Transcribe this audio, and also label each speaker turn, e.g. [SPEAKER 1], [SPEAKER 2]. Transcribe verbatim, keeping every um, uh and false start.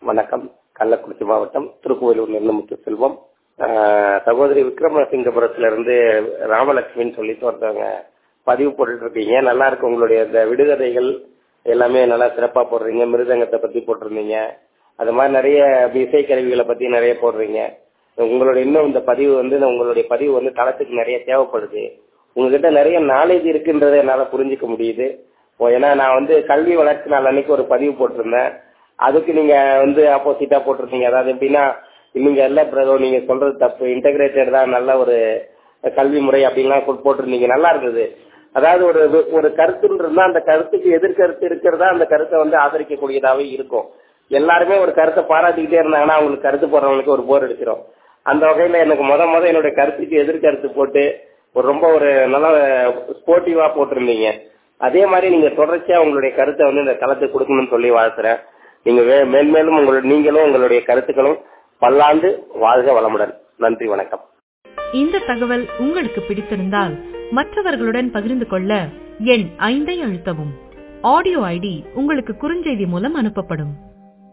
[SPEAKER 1] வணக்கம். கள்ளக்குறிச்சி மாவட்டம் திருக்கோயிலூர் நிர்ணமுத்து செல்வம். ஆஹ் சகோதரி விக்ரமசிங்கபுரத்திலிருந்து ராமலட்சுமின்னு சொல்லிட்டு ஒருத்தவங்க பதிவு போட்டுட்டு இருக்கீங்க. நல்லா இருக்கு. உங்களுடைய இந்த விடுகதைகள் எல்லாமே நல்லா சிறப்பா போடுறீங்க. மிருதங்கத்தை பத்தி போட்டிருந்தீங்க. அது மாதிரி நிறைய இசைக்கருவிகளை பத்தி நிறைய போடுறீங்க. உங்களுடைய இன்னும் இந்த பதிவு வந்து உங்களுடைய பதிவு வந்து தளத்துக்கு நிறைய தேவைப்படுது. உங்ககிட்ட நிறைய நாலேஜ் இருக்குன்றதை என்னால புரிஞ்சுக்க முடியுது. ஏன்னா நான் வந்து கல்வி வளர்ச்சி நாள் அன்னைக்கு ஒரு பதிவு போட்டிருந்தேன். அதுக்கு நீங்க வந்து ஆப்போசிட்டா போட்டிருந்தீங்க. அதாவது எப்படின்னா, நீங்க எல்லாம் பிரதோ நீங்க சொல்றது தப்பு, இன்டகிரேட்டட் தான் நல்ல ஒரு கல்வி முறை அப்படின்லாம் போட்டிருந்தீங்க. நல்லா இருந்தது. அதாவது ஒரு ஒரு கருத்துன்றதுனா அந்த கருத்துக்கு எதிர்கருத்து இருக்கிறதா அந்த கருத்தை வந்து ஆதரிக்கக்கூடியதாவே இருக்கும். எல்லாருமே ஒரு கருத்தை பாராட்டிக்கிட்டே இருந்தாங்கன்னா அவங்களுக்கு கருத்து போடுறவங்களுக்கு ஒரு போர் அடிச்சிடும். அந்த வகையில எனக்கு முத முத என்னுடைய கருத்துக்கு எதிர்கருத்து போட்டு ஒரு ரொம்ப ஒரு நல்ல ஸ்போர்ட்டிவா போட்டிருந்தீங்க. அதே மாதிரி நீங்க தொடர்ச்சியா உங்களுடைய கருத்தை வந்து இந்த தளத்துக்கு கொடுக்கணும்னு சொல்லி வாழ்த்துறேன். நீங்க மேன்மேலும் உங்களுடைய நீங்களும் உங்களுடைய கருத்துக்களும் பல்லாண்டு வாழ்க வளமுடன். நன்றி, வணக்கம்.
[SPEAKER 2] இந்த தகவல் உங்களுக்கு பிடித்திருந்தால் மற்றவர்களுடன் பகிர்ந்து கொள்ள எண் ஐந்தை அழுத்தவும். ஆடியோ ஐடி உங்களுக்கு குறுஞ்செய்தி மூலம் அனுப்பப்படும்.